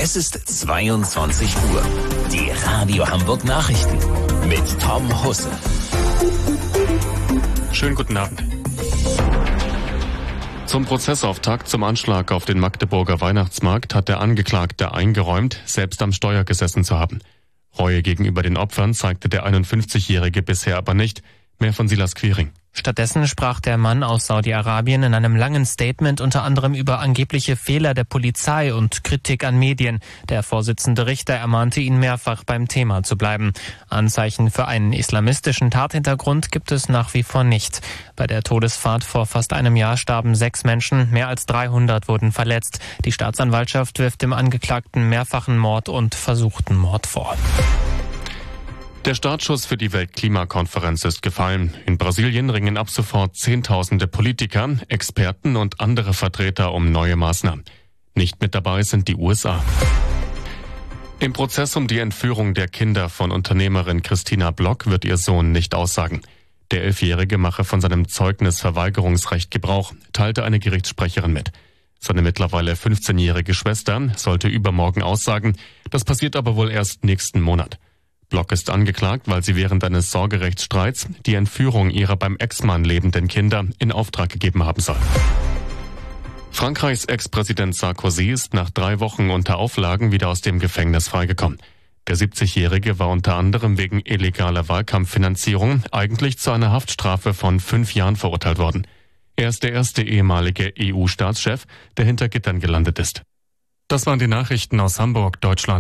Es ist 22 Uhr. Die Radio Hamburg Nachrichten mit Tom Husse. Schönen guten Abend. Zum Prozessauftakt zum Anschlag auf den Magdeburger Weihnachtsmarkt hat der Angeklagte eingeräumt, selbst am Steuer gesessen zu haben. Reue gegenüber den Opfern zeigte der 51-Jährige bisher aber nicht. Mehr von Silas Quiring. Stattdessen sprach der Mann aus Saudi-Arabien in einem langen Statement unter anderem über angebliche Fehler der Polizei und Kritik an Medien. Der Vorsitzende Richter ermahnte ihn mehrfach, beim Thema zu bleiben. Anzeichen für einen islamistischen Tathintergrund gibt es nach wie vor nicht. Bei der Todesfahrt vor fast einem Jahr starben 6 Menschen, mehr als 300 wurden verletzt. Die Staatsanwaltschaft wirft dem Angeklagten mehrfachen Mord und versuchten Mord vor. Der Startschuss für die Weltklimakonferenz ist gefallen. In Brasilien ringen ab sofort Zehntausende Politiker, Experten und andere Vertreter um neue Maßnahmen. Nicht mit dabei sind die USA. Im Prozess um die Entführung der Kinder von Unternehmerin Christina Block wird ihr Sohn nicht aussagen. Der 11-Jährige mache von seinem Zeugnisverweigerungsrecht Gebrauch, teilte eine Gerichtssprecherin mit. Seine mittlerweile 15-jährige Schwester sollte übermorgen aussagen. Das passiert aber wohl erst nächsten Monat. Block ist angeklagt, weil sie während eines Sorgerechtsstreits die Entführung ihrer beim Ex-Mann lebenden Kinder in Auftrag gegeben haben soll. Frankreichs Ex-Präsident Sarkozy ist nach 3 Wochen unter Auflagen wieder aus dem Gefängnis freigekommen. Der 70-Jährige war unter anderem wegen illegaler Wahlkampffinanzierung eigentlich zu einer Haftstrafe von 5 Jahren verurteilt worden. Er ist der erste ehemalige EU-Staatschef, der hinter Gittern gelandet ist. Das waren die Nachrichten aus Hamburg, Deutschland.